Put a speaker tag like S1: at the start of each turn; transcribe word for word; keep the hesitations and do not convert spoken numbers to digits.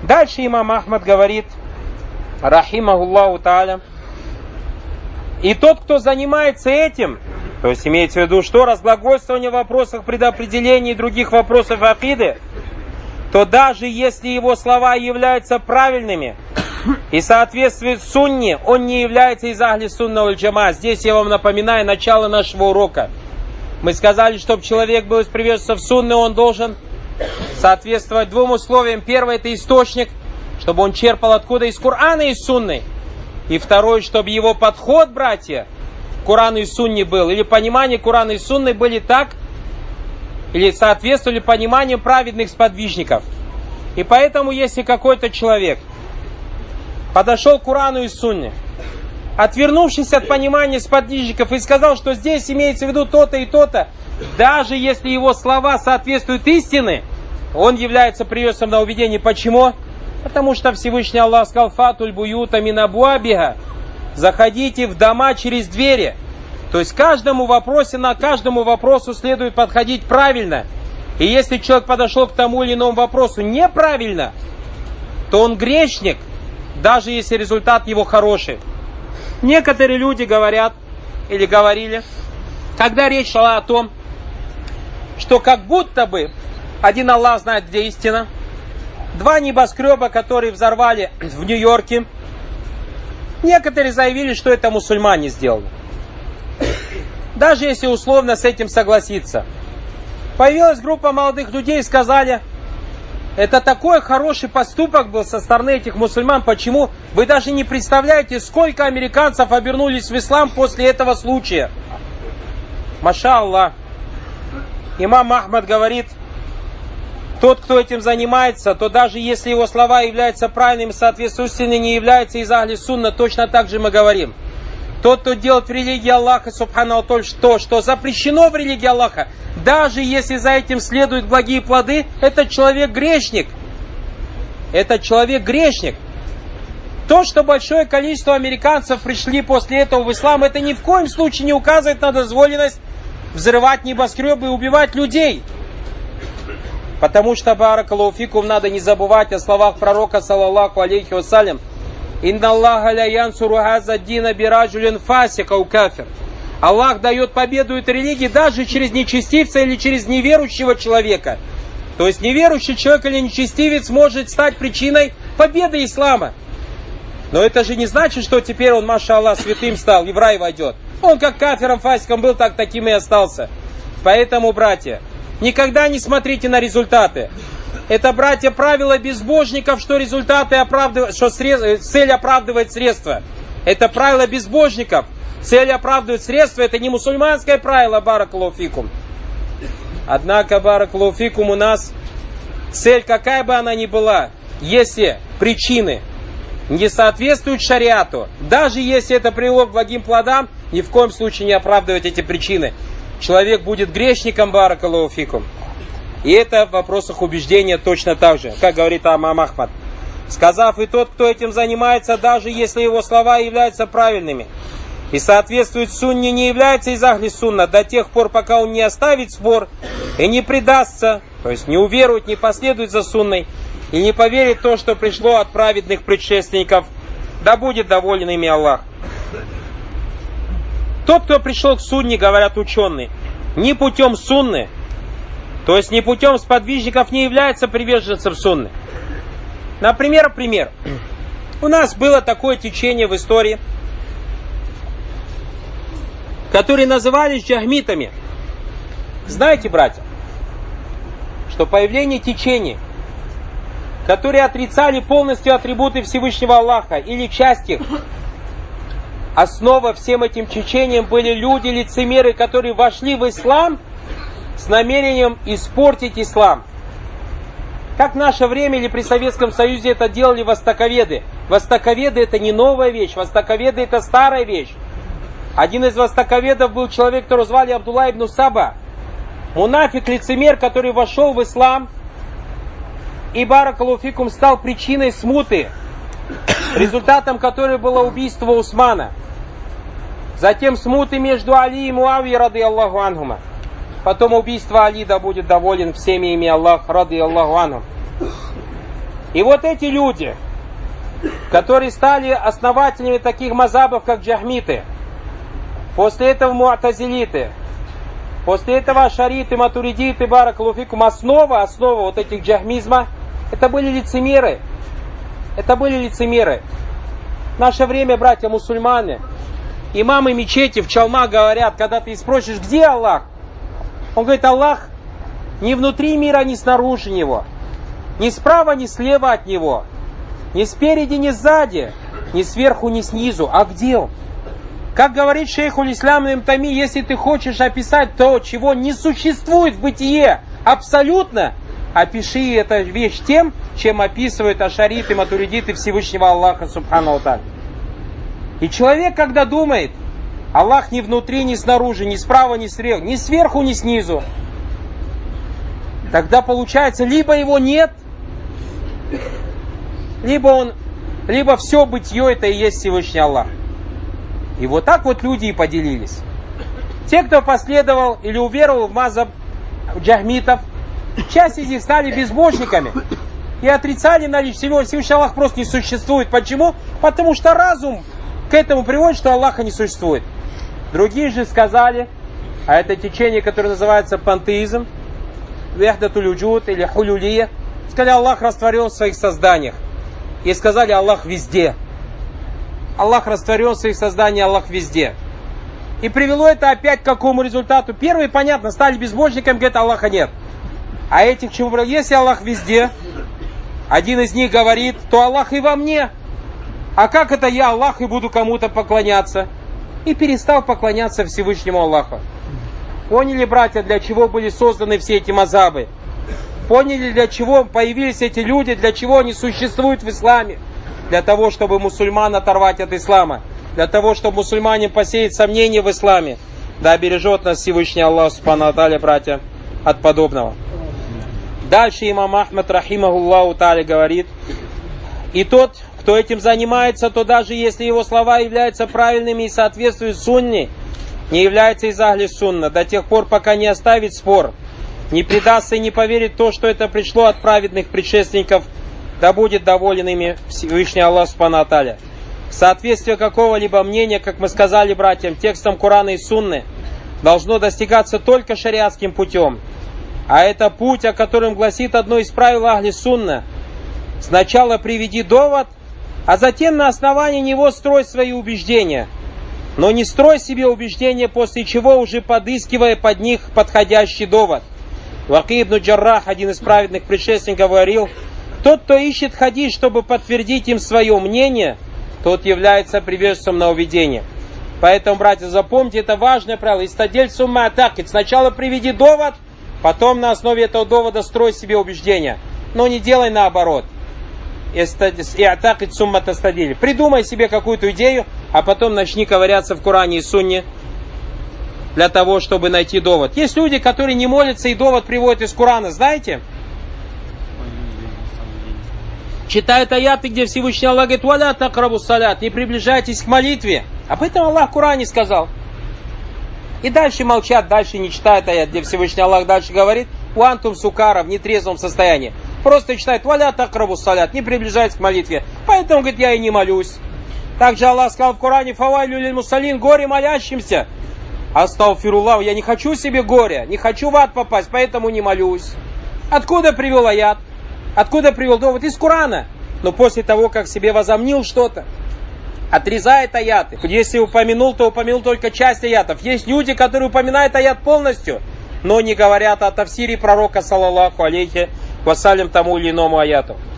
S1: Дальше имам Ахмад говорит, рахимахуллаху тааля, и тот, кто занимается этим, то есть имеется в виду, что разглагольствование в вопросах предопределения и других вопросов акиды, то даже если его слова являются правильными и соответствуют сунне, он не является из ахли сунна валь джама. Здесь я вам напоминаю начало нашего урока. Мы сказали, чтобы человек был из приверженцев сунны, он должен соответствовать двум условиям. Первое — это источник, чтобы он черпал откуда? Из Корана и из сунны. И второе, чтобы его подход, братья, к Корану и сунне был, или понимание Корана и сунны были так, или соответствовали пониманию праведных сподвижников. И поэтому, если какой-то человек подошел к Корану и сунне, отвернувшись от понимания сподвижников, и сказал, что здесь имеется в виду то-то и то-то, даже если его слова соответствуют истине, он является приверженцем на уведение. Почему? Потому что Всевышний Аллах сказал: «Фатуль буюта мин абуабиха», заходите в дома через двери. То есть каждому вопросе, на каждому вопросу следует подходить правильно. И если человек подошел к тому или иному вопросу неправильно, то он грешник, даже если результат его хороший. Некоторые люди говорят, или говорили, когда речь шла о том, что как будто бы один Аллах знает, где истина, два небоскреба, которые взорвали в Нью-Йорке, некоторые заявили, что это мусульмане сделали. Даже если условно с этим согласиться. Появилась группа молодых людей и сказали: это такой хороший поступок был со стороны этих мусульман. Почему? Вы даже не представляете, сколько американцев обернулись в ислам после этого случая. Маша Аллах. Имам Ахмад говорит, тот, кто этим занимается, то даже если его слова являются правильными, соответственно, не является из ахли сунна, точно так же мы говорим. Тот, кто делает в религии Аллаха, субхану то, что, что запрещено в религии Аллаха, даже если за этим следуют благие плоды, этот человек грешник. Этот человек грешник. То, что большое количество американцев пришли после этого в ислам, это ни в коем случае не указывает на дозволенность взрывать небоскребы и убивать людей. Потому что, баракаллаху фикум, надо не забывать о словах пророка, саллаллаху алейхи вассалям: «Инна Аллаха ля янсуру хаза дина бираджулин фасика у кафир». Аллах дает победу этой религии даже через нечестивца или через неверующего человека. То есть неверующий человек или нечестивец может стать причиной победы ислама. Но это же не значит, что теперь он, маша Аллах, святым стал и в рай войдет. Он как кафиром, фасиком был, так таким и остался. Поэтому, братья, никогда не смотрите на результаты. Это, братья, правило безбожников, что результаты оправдывают, что срез... цель оправдывает средства. Это правило безбожников. Цель оправдывает средства. Это не мусульманское правило, баракаллаху фикум. Однако, баракаллаху фикум, у нас цель, какая бы она ни была, если причины не соответствуют шариату, даже если это привело к благим плодам, ни в коем случае не оправдывать эти причины. Человек будет грешником, баракаллаху фикум. И это в вопросах убеждения точно так же, как говорит имам Ахмад. Сказав: и тот, кто этим занимается, даже если его слова являются правильными и соответствуют сунне, не является из ахли сунна до тех пор, пока он не оставит спор и не предастся, то есть не уверует, не последует за сунной и не поверит в то, что пришло от праведных предшественников. Да будет доволен ими Аллах. Тот, кто пришел к сунне, говорят ученые, не путем сунны, то есть не путем сподвижников, не является приверженцем сунны. Например, пример. У нас было такое течение в истории, которые назывались джахмитами. Знаете, братья, что появление течений, которые отрицали полностью атрибуты Всевышнего Аллаха или часть их, основа всем этим течениям были люди-лицемеры, которые вошли в ислам с намерением испортить ислам. Как в наше время или при Советском Союзе это делали востоковеды. Востоковеды это не новая вещь, востоковеды это старая вещь. Один из востоковедов был человек, которого звали Абдулла ибн Саба. Мунафик, лицемер, который вошел в ислам и, баракаллаху фикум, стал причиной смуты, результатом которой было убийство Усмана. Затем смуты между Али и Муавией, рады Аллаху анхума. Потом убийство Али, да будет доволен всеми ими Аллах, рады Аллаху анхум. И вот эти люди, которые стали основателями таких мазабов, как джахмиты, после этого муатазилиты, после этого ашариты, матуридиты, баракалуфикум, основа, основа вот этих джахмизма, это были лицемеры. Это были лицемеры. В наше время, братья мусульмане, имамы мечети в Чалма говорят, когда ты спросишь, где Аллах? Он говорит, Аллах ни внутри мира, ни снаружи него. Ни справа, ни слева от него. Ни спереди, ни сзади. Ни сверху, ни снизу. А где он? Как говорит шейхуль ислам ибн Тайми, если ты хочешь описать то, чего не существует в бытие абсолютно, опиши эту вещь тем, чем описывают ашариты, матуридиты Всевышнего Аллаха субхану ва. И человек, когда думает, Аллах ни внутри, ни снаружи, ни справа, ни слева, ни сверху, ни снизу, тогда получается, либо его нет, либо он, либо все бытие это и есть Всевышний Аллах. И вот так вот люди и поделились. Те, кто последовал или уверовал в мазаб джахмитов, часть из них стали безбожниками и отрицали наличие Всевышний Аллах просто не существует. Почему? Потому что разум к этому приводит, что Аллаха не существует. Другие же сказали, а это течение, которое называется пантеизм, вехдатуль уджуд или хулюлия, сказали, Аллах растворен в своих созданиях. И сказали, Аллах везде. Аллах растворен в своих созданиях, Аллах везде. И привело это опять к какому результату? Первые, понятно, стали безбожниками, говорят, Аллаха нет. А этих чего? Если Аллах везде, один из них говорит, то Аллах и во мне. А как это я, Аллах, и буду кому-то поклоняться? И перестал поклоняться Всевышнему Аллаху. Поняли, братья, для чего были созданы все эти мазабы? Поняли, для чего появились эти люди, для чего они существуют в исламе? Для того, чтобы мусульман оторвать от ислама. Для того, чтобы мусульмане посеять сомнения в исламе. Да бережет нас Всевышний Аллах, субхану ва тааля, братья, от подобного. Дальше имам Ахмад, рахимахуллаху тааля, говорит, и тот, кто этим занимается, то даже если его слова являются правильными и соответствуют сунне, не является из ахли сунна, до тех пор, пока не оставит спор, не предастся и не поверит в то, что это пришло от праведных предшественников, да будет доволен ими Всевышний Аллах субхану ва тааля. Соответствие какого-либо мнения, как мы сказали братьям, текстом Корана и Сунны, должно достигаться только шариатским путем. А это путь, о котором гласит одно из правил ахли сунна. Сначала приведи довод, а затем на основании него строй свои убеждения. Но не строй себе убеждения, после чего уже подыскивая под них подходящий довод. Ваки ибн Джаррах, один из праведных предшественников, говорил, тот, кто ищет хадис, чтобы подтвердить им свое мнение, тот является приверженцем нововведения. Поэтому, братья, запомните, это важное правило. Истадиль сумма атакит. Сначала приведи довод, потом на основе этого довода строй себе убеждения. Но не делай наоборот. И атакит сумма тастадиль. Придумай себе какую-то идею, а потом начни ковыряться в Коране и Сунне для того, чтобы найти довод. Есть люди, которые не молятся и довод приводят из Корана, знаете? Читают аяты, где Всевышний Аллах говорит, «Валя такрабу салят», не приближайтесь к молитве. Об этом Аллах в Коране сказал. И дальше молчат, дальше не читают аят, где Всевышний Аллах дальше говорит, «Уантум сукара», в нетрезвом состоянии. Просто читают, «Валя такрабу салят», не приближайтесь к молитве. Поэтому, говорит, я и не молюсь. Также Аллах сказал в Коране, «Фавайлю лиль мусалин», горе молящимся. Астагфируллах, я не хочу себе горя, не хочу в ад попасть, поэтому не молюсь. Откуда привел аят? Откуда привел довод? Из Корана. Но после того, как себе возомнил что-то, отрезает аяты. Если упомянул, то упомянул только часть аятов. Есть люди, которые упоминают аят полностью, но не говорят о тафсире пророка, саллаллаху алейхи вассалям, тому или иному аяту.